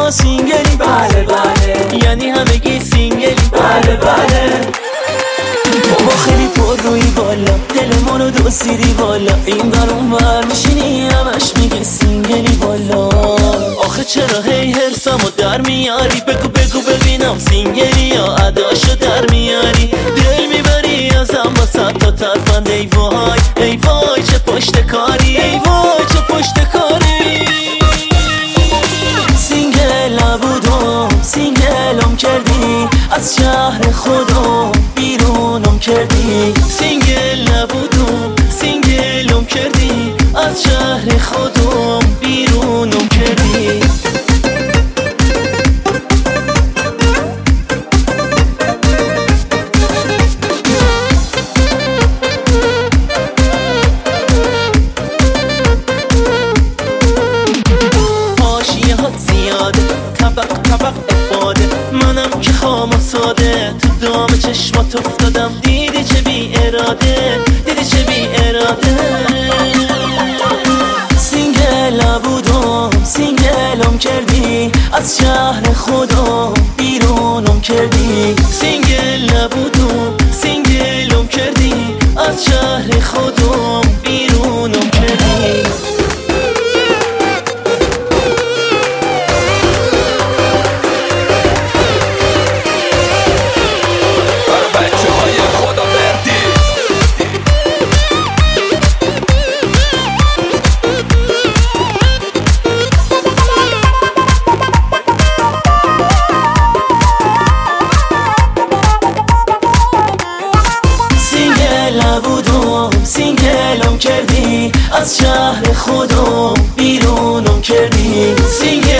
سینگلی؟ بله بله. یعنی همگی سینگلی؟ بله بله. بابا خیلی پر روی بالا، دلمونو دزدیدی بالا، این بر اون بر میشینی همش میگی سینگلی بالا. آخه چرا هی حرسمو در میاری؟ بگو بگو ببینم سینگلی یا اداشو در میاری؟ دل میبری ازم با صد تا ترفند. ای وای ای وای چه پشت کاری، ای وای چه پشت کاری. سینگل نبودم سینگلم کردی، از شهر خودم بیرونم کردی. سینگل نبودم سینگلم کردی، از شهر خودم بیرونم کردی. حاشیه ها زیاده، طبق طبق افاده، منم که خام و ساده تو دام چشمات افتادم. دیدی چه بی اراده، دیدی چه بی اراده. سینگل نبودم سینگلم کردی، از شهر خودم بیرونم کردی. سینگل نبودم سینگلم کردی، از شهر خودم بیرونم کردی. سینگلم کردی، از شهر خودم بیرونم کردی.